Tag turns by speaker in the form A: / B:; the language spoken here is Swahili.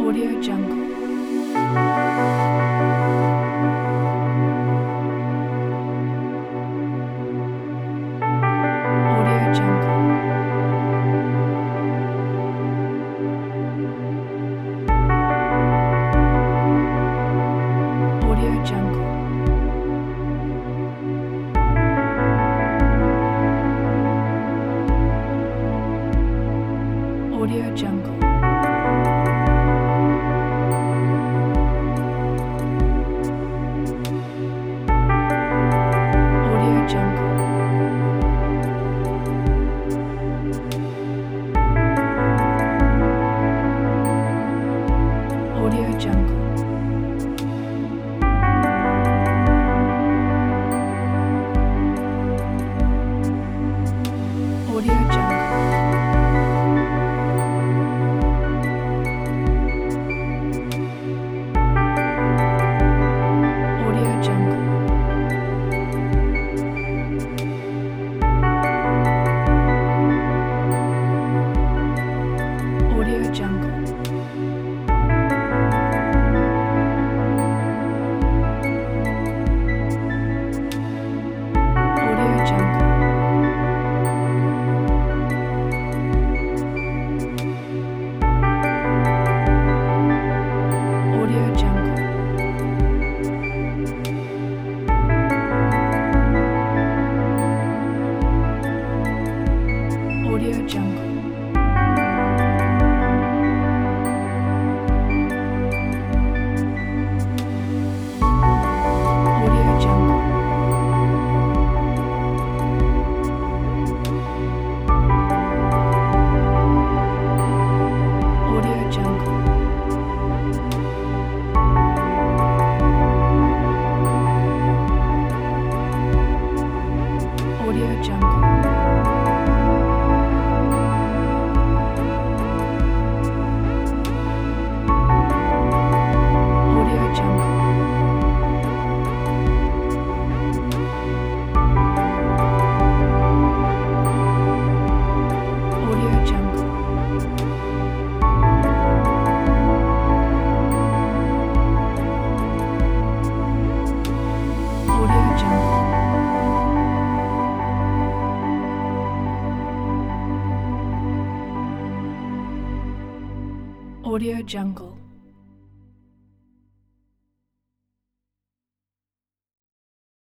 A: Audio Jungle. Audio Jungle. Audio Jungle. Audio Jungle. Audio Jungle. Audio Jungle. Audio Jungle. Audio Jungle. Audio Jungle. Audio Jungle. Audio Jungle. Audio Jungle. Audio Jungle. Audio Jungle. Audio Jungle. Audio Jungle. Audio Jungle. Audio Jungle. Audio Jungle.